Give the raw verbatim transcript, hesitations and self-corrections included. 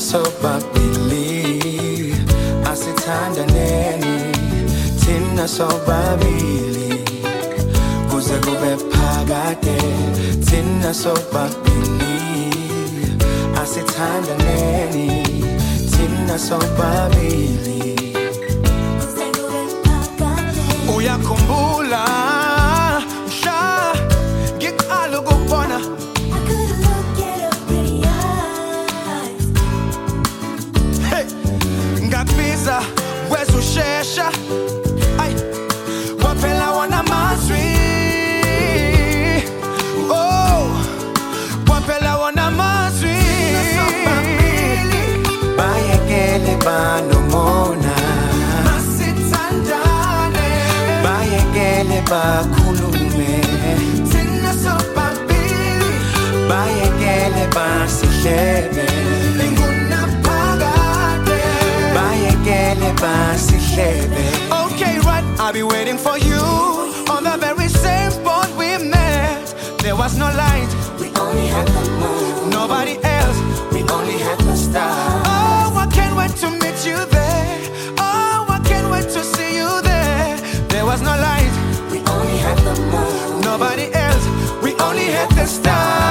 sobabili asithandaneni thina sobabili kuze kube phakade thina sobabili asithandaneni thina sobabili kuze kube phakade uyakhumbula mhla ngiqala ukubona Biza wezushesha ay waphela wona mazwi oh waphela wona mazwi bayekele banomona masithandane bayekele bakhulume thina sobabili bayekele basihlebe Okay, right, I'll be waiting for you on the very same spot we met. There was no light, we only had the moon. Nobody else, we only had the stars. Oh, I can't wait to meet you there. Oh, I can't wait to see you there. There was no light, we only had the moon. Nobody else, we only had the stars.